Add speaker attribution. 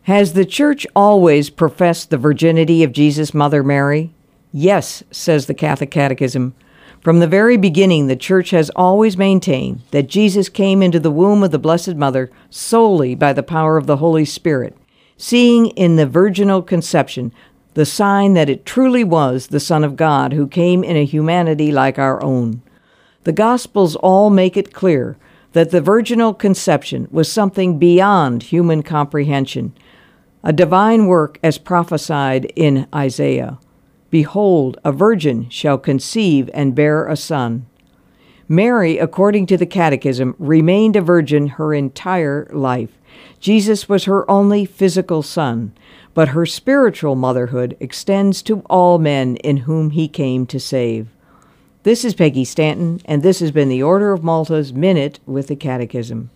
Speaker 1: Has the Church always professed the virginity of Jesus' mother Mary? Yes, says the Catholic Catechism. From the very beginning, the Church has always maintained that Jesus came into the womb of the Blessed Mother solely by the power of the Holy Spirit, seeing in the virginal conception the sign that it truly was the Son of God who came in a humanity like our own. The Gospels all make it clear that the virginal conception was something beyond human comprehension, a divine work as prophesied in Isaiah. Behold, a virgin shall conceive and bear a son. Mary, according to the Catechism, remained a virgin her entire life. Jesus was her only physical son, but her spiritual motherhood extends to all men in whom he came to save. This is Peggy Stanton, and this has been the Order of Malta's Minute with the Catechism.